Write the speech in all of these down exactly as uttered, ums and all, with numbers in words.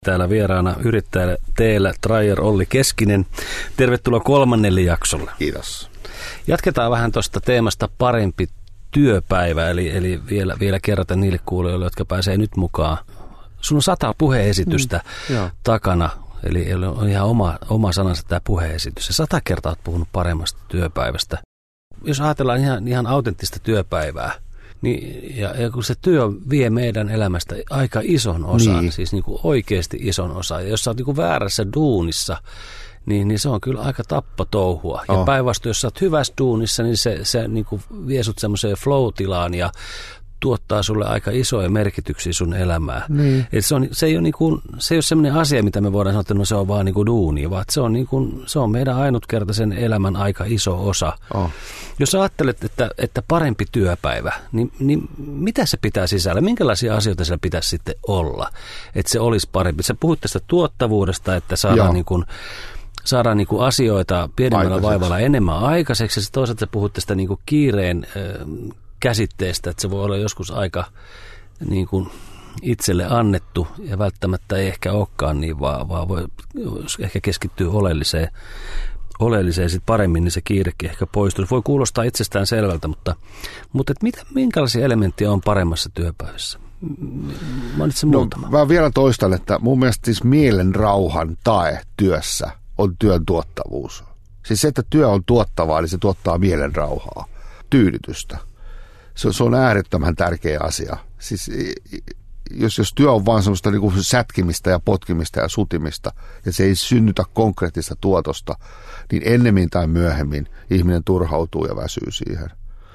Täällä vieraana yrittäjällä teillä Dreyer Olli Keskinen. Tervetuloa kolmannelle jaksolle. Kiitos. Jatketaan vähän tuosta teemasta parempi työpäivä, eli, eli vielä, vielä kerrotaan niille kuulijoille, jotka pääsee nyt mukaan. Sun on sata puheesitystä mm, takana, eli on ihan oma, oma sanansa tämä puheesitys. Ja sata kertaa olet puhunut paremmasta työpäivästä. Jos ajatellaan ihan, ihan autenttista työpäivää, niin, ja, ja kun se työ vie meidän elämästä aika ison osan, niin. siis niin kuin oikeasti ison osan, ja jos sä oot niin kuin väärässä duunissa, niin, niin se on kyllä aika tappatouhua. Oh. Ja päinvastoin, jos sä oot hyvässä duunissa, niin se, se niin kuin vie sut semmoiseen flow-tilaan ja tuottaa sulle aika isoja merkityksiä sun elämään. Niin. Et se, on, se, ei ole niin kuin, se ei ole semmoinen asia, mitä me voidaan sanoa, että no se on vaan niin kuin duuni, vaan se on, niin kuin, se on meidän ainutkertaisen elämän aika iso osa. Oh. Jos ajattelet, että, että parempi työpäivä, niin, niin mitä se pitää sisällä? Minkälaisia asioita siellä pitäisi sitten olla, että se olisi parempi? Sä puhut tästä tuottavuudesta, että saadaan, niin kuin, saadaan niin kuin asioita pienemmällä vaivalla enemmän aikaiseksi. Ja toisaalta sä puhut tästä niin kuin kiireen äh, käsitteestä, että se voi olla joskus aika niin kuin itselle annettu ja välttämättä ei ehkä olekaan niin, vaan, vaan voi ehkä keskittyä oleelliseen, oleelliseen sit paremmin, niin se kiirekin ehkä poistuu. Voi kuulostaa itsestään selvältä, mutta, mutta et mitä, minkälaisia elementtejä on paremmassa työpäivässä? Mainitsen no, muutama. Mä vielä toistan, että mun mielestä siis mielen rauhan tae työssä on työn tuottavuus. Siis se, että työ on tuottavaa, niin se tuottaa mielen rauhaa, tyydytystä. Se, se on äärettömän tärkeä asia. Siis, jos, jos työ on vaan semmoista niin kuin sätkimistä ja potkimista ja sutimista, ja se ei synnytä konkreettista tuotosta, niin ennemmin tai myöhemmin ihminen turhautuu ja väsyy siihen.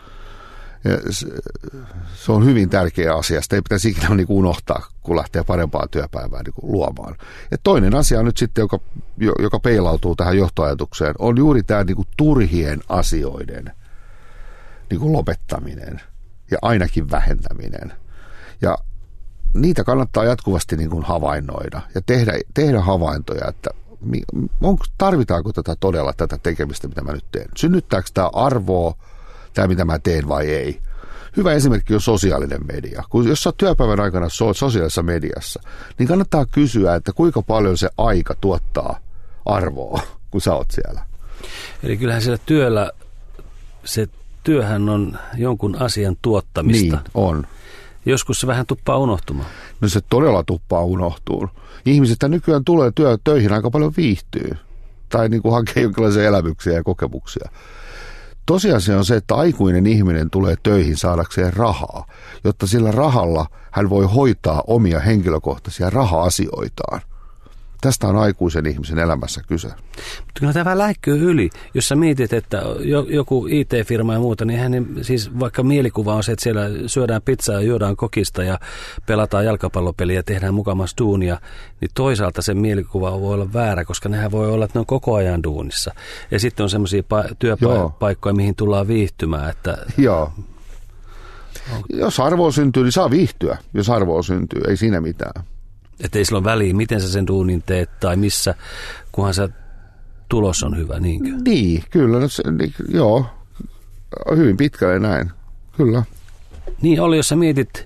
Ja se, se on hyvin tärkeä asia. Sitä ei pitäisi ikinä niin kuin unohtaa, kun lähtee parempaa työpäivää niin kuin luomaan. Ja toinen asia nyt sitten, joka, joka peilautuu tähän johtoajatukseen, on juuri tämä niin kuin turhien asioiden niin kuin lopettaminen ja ainakin vähentäminen. Ja niitä kannattaa jatkuvasti niin kuin havainnoida ja tehdä, tehdä havaintoja, että onko, tarvitaanko tätä todella tätä tekemistä, mitä mä nyt teen. Synnyttääkö tämä arvoa, tämä mitä mä teen vai ei. Hyvä esimerkki on sosiaalinen media. Kun jos sä oot työpäivän aikana sosiaalisessa mediassa, niin kannattaa kysyä, että kuinka paljon se aika tuottaa arvoa, kun sä oot siellä. Eli kyllähän siellä työllä se työhän on jonkun asian tuottamista. Niin, on. Joskus se vähän tuppaa unohtumaan. No se todella tuppaa unohtumaan. Ihmiset nykyään tulee työ, töihin aika paljon viihtyy. Tai niin kuin hakee jonkinlaisia elämyksiä ja kokemuksia. Tosiasia on se, että aikuinen ihminen tulee töihin saadakseen rahaa, jotta sillä rahalla hän voi hoitaa omia henkilökohtaisia raha-asioitaan. Tästä on aikuisen ihmisen elämässä kyse. Mutta kyllä tämä vähän läikkyy yli. Jos sä mietit, että joku I T-firma ja muuta, niin hänen siis vaikka mielikuva on se, että siellä syödään pizzaa ja juodaan kokista ja pelataan jalkapallopeliä ja tehdään mukamassa duunia, niin toisaalta se mielikuva voi olla väärä, koska nehän voi olla, että ne on koko ajan duunissa. Ja sitten on semmoisia pa- työpaikkoja, mihin tullaan viihtymään. Että Joo. On... Jos arvoa syntyy, niin saa viihtyä. Jos arvoa syntyy, ei siinä mitään. Että ei sillä ole väliä, miten sä sen duunin teet tai missä, kunhan sä tulos on hyvä, niinkö? Niin, kyllä. Se, niin, joo, hyvin pitkälle näin, kyllä. Niin oli, jos sä mietit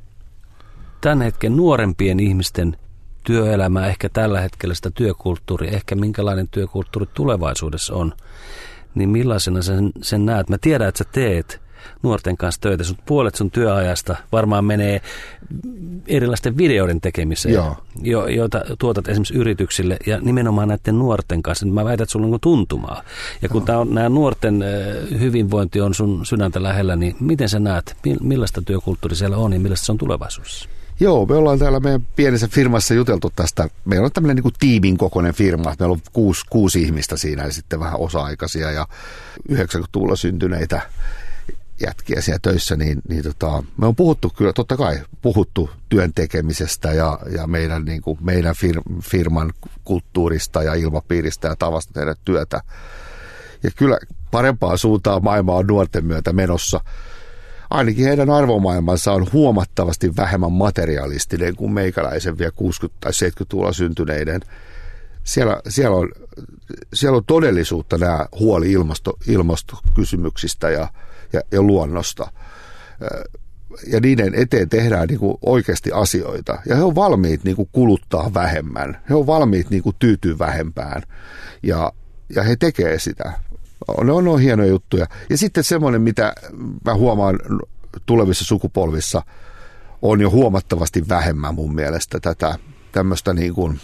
tämän hetken nuorempien ihmisten työelämää, ehkä tällä hetkellä sitä työkulttuuria, ehkä minkälainen työkulttuuri tulevaisuudessa on, niin millaisena sen, sen näet? Mä tiedän, että sä teet nuorten kanssa töitä. Sun puolet sun työajasta varmaan menee erilaisten videoiden tekemiseen, jo, joita tuotat esimerkiksi yrityksille ja nimenomaan näiden nuorten kanssa. Mä väitän, että sulla on tuntumaa. Ja kun tää on, nämä nuorten hyvinvointi on sun sydäntä lähellä, niin miten sä näet, millaista työkulttuuri siellä on ja millaista se on tulevaisuudessa? Joo, me ollaan täällä meidän pienessä firmassa juteltu tästä. Meillä on tämmöinen niin kuin tiimin kokoinen firma. Meillä on kuusi, kuusi ihmistä siinä ja sitten vähän osa-aikaisia ja yhdeksänkymmentäluvulla syntyneitä jätkiä siellä töissä, niin, niin tota, me on puhuttu kyllä, totta kai puhuttu työn tekemisestä ja, ja meidän, niin kuin, meidän fir, firman kulttuurista ja ilmapiiristä ja tavasta tehdä työtä. Ja kyllä parempaa suuntaa maailma on nuorten myötä menossa. Ainakin heidän arvomaailmansa on huomattavasti vähemmän materialistinen kuin meikäläisen vielä kuusikymmentä- tai seitsemänkymmentäluvulla syntyneiden. Siellä, siellä, on, siellä on todellisuutta nämä huoli ilmasto, ilmastokysymyksistä ja Ja, ja luonnosta. ja niiden eteen tehdään niin kuin oikeasti asioita. Ja he on valmiit niin kuin kuluttaa vähemmän. He on valmiit niin kuin tyytyä vähempään. Ja, ja he tekee sitä. Ne on, ne on hienoja juttuja. Ja sitten semmoinen, mitä mä huomaan tulevissa sukupolvissa, on jo huomattavasti vähemmän mun mielestä tätä tämmöistä niin kuin,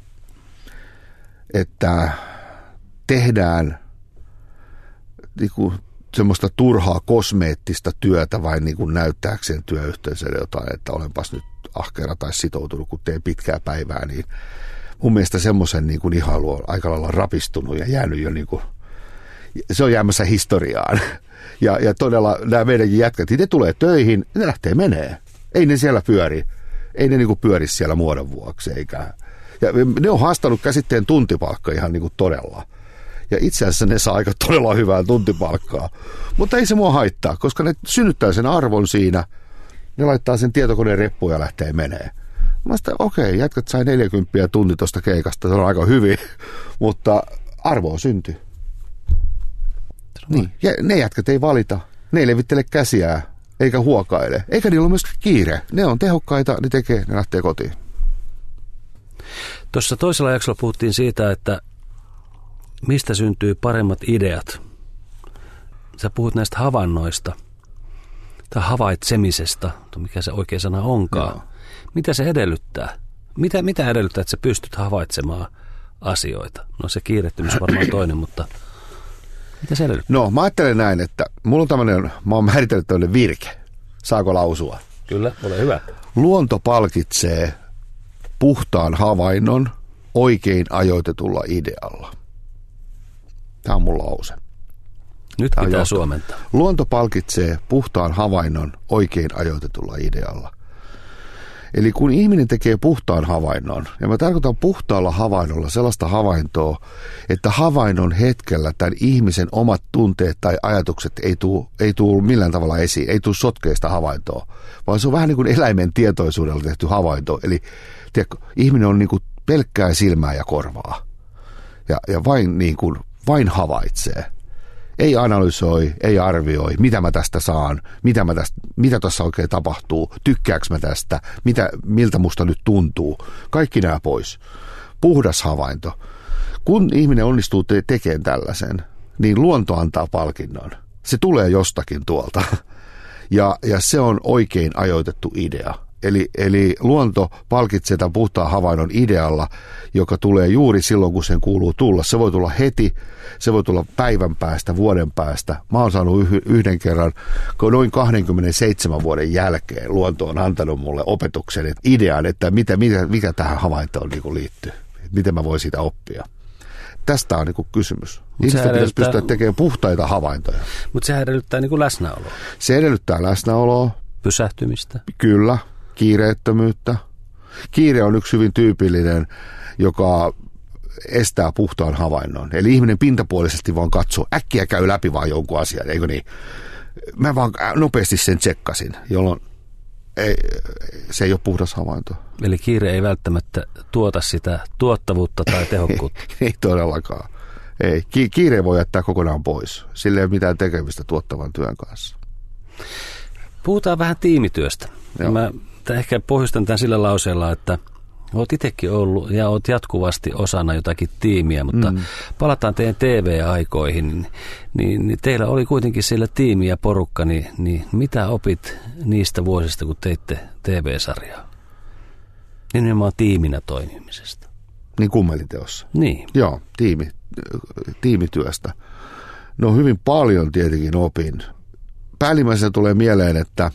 että tehdään niin kuin semmoista turhaa kosmeettista työtä vain niin kuin näyttääkseen työyhteisölle jotain, että olenpas nyt ahkera tai sitoutunut, kun teen pitkää päivää, niin mun mielestä semmoisen niin kuin ihailu on aika lailla rapistunut ja jäänyt jo niin kuin, se on jäämässä historiaan. Ja, ja todella nämä meidänkin jätkät, ne tulee töihin, ne lähtee menee. Ei ne siellä pyöri. Ei ne niin kuin pyöri siellä muodon vuoksi. Eikä. Ja ne on haastanut käsitteen tuntipalkka ihan niin kuin todella. Ja itse asiassa ne saa aika todella hyvää tuntipalkkaa. Mutta ei se mua haittaa, koska ne synnyttää sen arvon siinä. Ne laittaa sen tietokoneen reppuun ja lähtee menee. Mä sitä, okei, okay, jätkät sai neljäkymppiä tunti tuosta keikasta, se on aika hyvin. Mutta arvoa syntyy. Niin. Ja ne jätkät ei valita. Ne ei levittele käsiään, eikä huokaile. Eikä niillä ole myöskään kiire. Ne on tehokkaita, ne tekee, ne lähtee kotiin. Tuossa toisella jaksolla puhuttiin siitä, että mistä syntyy paremmat ideat. Sä puhut näistä havainnoista tai havaitsemisesta, mikä se oikea sana onkaan. Joo. Mitä se edellyttää? Mitä, mitä edellyttää, että sä pystyt havaitsemaan asioita? No se kiirettymys on varmaan toinen, mutta mitä se edellyttää? No mä ajattelen näin, että mulla on tämmöinen, mä oon määritellyt tämmöinen virke. Saako lausua? Kyllä, ole hyvä. Luonto palkitsee puhtaan havainnon oikein ajoitetulla idealla. Tämä on mun lause. Nyt Tämä pitää suomentaa. Luonto palkitsee puhtaan havainnon oikein ajoitetulla idealla. Eli kun ihminen tekee puhtaan havainnon, ja mä tarkoitan puhtaalla havainnolla sellaista havaintoa, että havainnon hetkellä tämän ihmisen omat tunteet tai ajatukset ei tule ei tuu millään tavalla esiin, ei tule sotkeista havaintoa, vaan se on vähän niin kuin eläimen tietoisuudella tehty havainto. Eli tiedätkö, ihminen on niin kuin pelkkää silmää ja korvaa, ja, ja vain, niin kuin, vain havaitsee. Ei analysoi, ei arvioi, mitä mä tästä saan, mitä, mä tästä, mitä tuossa oikein tapahtuu, tykkääkö mä tästä, mitä, miltä musta nyt tuntuu. Kaikki nämä pois. Puhdas havainto. Kun ihminen onnistuu te- tekemään tällaisen, niin luonto antaa palkinnon. Se tulee jostakin tuolta. Ja, ja se on oikein ajoitettu idea. Eli, eli luonto palkitsee tämän puhtaan havainnon idealla, joka tulee juuri silloin, kun sen kuuluu tulla. Se voi tulla heti, se voi tulla päivän päästä, vuoden päästä. Mä oon saanut yhden kerran, kun noin kaksikymmentäseitsemän vuoden jälkeen luonto on antanut mulle opetuksen, että idean, että mitä, mitä, mikä tähän havaintoon niin liittyy. Miten mä voin siitä oppia. Tästä on niin kysymys. Ihmisten pitäisi pystyä tekemään puhtaita havaintoja. Mutta sehän edellyttää niin läsnäoloa. Se edellyttää läsnäoloa. Pysähtymistä. Kyllä. Kiireettömyyttä. Kiire on yksi hyvin tyypillinen, joka estää puhtaan havainnon. Eli ihminen pintapuolisesti vaan katsoo, äkkiä käy läpi vaan jonkun asian, eikö niin? Mä vaan nopeasti sen tsekkasin, jolloin ei, se ei ole puhdas havainto. Eli kiire ei välttämättä tuota sitä tuottavuutta tai tehokkuutta. ei, ei todellakaan. Ei. Ki- kiire voi jättää kokonaan pois. Sillä ei ole mitään tekemistä tuottavan työn kanssa. Puhutaan vähän tiimityöstä. Mä ehkä pohjustan tämän sillä lauseella, että olet itsekin ollut ja olet jatkuvasti osana jotakin tiimiä, mutta mm. palataan teidän T V-aikoihin, niin, niin, niin teillä oli kuitenkin siellä tiimi ja porukka, niin, niin mitä opit niistä vuosista, kun teitte T V-sarjaa? Nimenomaan tiiminä toimimisesta. Niin kummeliteossa. Niin. Joo, tiimi, tiimityöstä. No hyvin paljon tietenkin opin. Päällimmäisenä tulee mieleen, että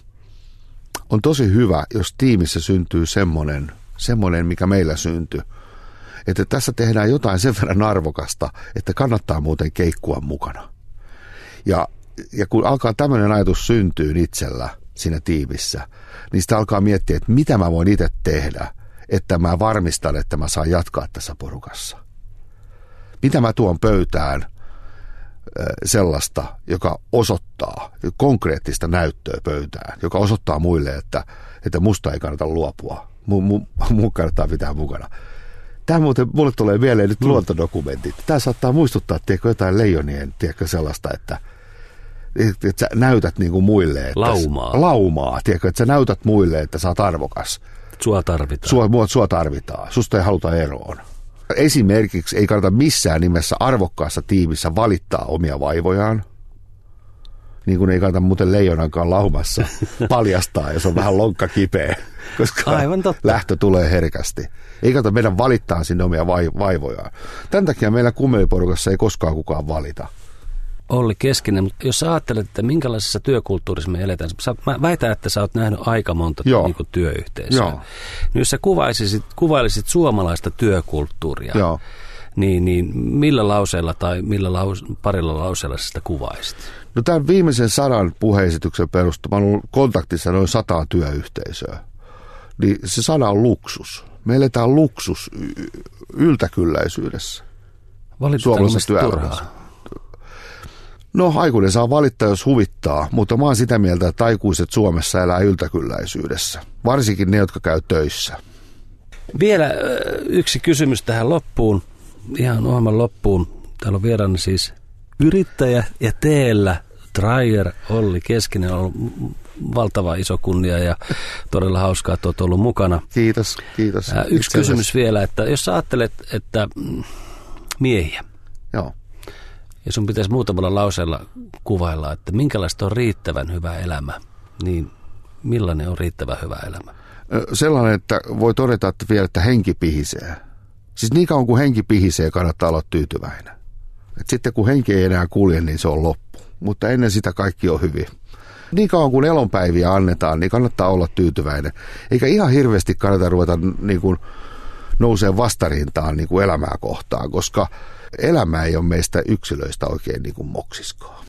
on tosi hyvä, jos tiimissä syntyy semmoinen, semmoinen, mikä meillä syntyi. Että tässä tehdään jotain sen verran arvokasta, että kannattaa muuten keikkua mukana. Ja, ja kun alkaa tämmöinen ajatus syntyä itsellä siinä tiimissä, niin sitä alkaa miettiä, että mitä mä voin itse tehdä, että mä varmistan, että mä saan jatkaa tässä porukassa. Mitä mä tuon pöytään sellaista, joka osoittaa konkreettista näyttöä pöytään, joka osoittaa muille, että, että musta ei kannata luopua. Mun, mun, mun kannattaa pitää mukana. Tämä muuten, mulle tulee mieleen nyt luontodokumentit. Tämä saattaa muistuttaa, tiedätkö, jotain leijonien, tiedätkö, sellaista, että Että et sä näytät niin kuin muille. Että laumaa. Laumaa, tiedätkö, että sä näytät muille, että sä oot arvokas. Sua tarvitaan. Sua, sua tarvitaan. Susta ei haluta eroon. Esimerkiksi ei kannata missään nimessä arvokkaassa tiimissä valittaa omia vaivojaan. Niin kuin ei kannata muuten leijonankaan laumassa paljastaa, jos on vähän lonkka kipeä, koska aivan totta. Lähtö tulee herkästi. Ei kannata meidän valittaa sinne omia vaivojaan. Tämän takia meillä kummeliporukassa ei koskaan kukaan valita. Olli Keskinen, mutta jos sä ajattelet, että minkälaisessa työkulttuurissa me eletään, sä, mä väitän, että sä oot nähnyt aika monta niin kuin työyhteisöä. Joo. Niin jos sä kuvailisit, kuvailisit suomalaista työkulttuuria, Joo. Niin, niin millä lauseella tai millä laus, parilla lauseella sitä kuvaisit? No tämän viimeisen sadan puheesityksen perusteella, mä olen ollut kontaktissa noin sataan työyhteisöä, niin se sana on luksus. Me eletään luksus yltäkylläisyydessä. Valitetaanko me turhaa? No aikuinen saa valittaa, jos huvittaa, mutta mä oon sitä mieltä, että aikuiset Suomessa elää yltäkylläisyydessä. Varsinkin ne, jotka käy töissä. Vielä yksi kysymys tähän loppuun, ihan ohjelman loppuun. Täällä on vieraana siis yrittäjä ja teellä Dreyer Olli Keskinen. On ollut valtava iso kunnia ja todella hauskaa, että olet ollut mukana. Kiitos, kiitos. Yksi Itse kysymys vielä, että jos sä ajattelet, että miehiä. Joo. Ja sun pitäisi muutamalla lauseella kuvailla, että minkälaista on riittävän hyvä elämä, niin millainen on riittävän hyvä elämä? Sellainen, että voi todeta, että vielä, että henki pihisee. Siis niin kauan kuin henki pihisee, kannattaa olla tyytyväinen. Et sitten kun henki ei enää kulje, niin se on loppu. Mutta ennen sitä kaikki on hyvin. Niin kauan kuin elonpäiviä annetaan, niin kannattaa olla tyytyväinen. Eikä ihan hirveästi kannata ruveta niin kuin nousee vastarintaan niin kuin elämää kohtaan, koska elämä ei ole meistä yksilöistä oikein niin kuin moksiskoa.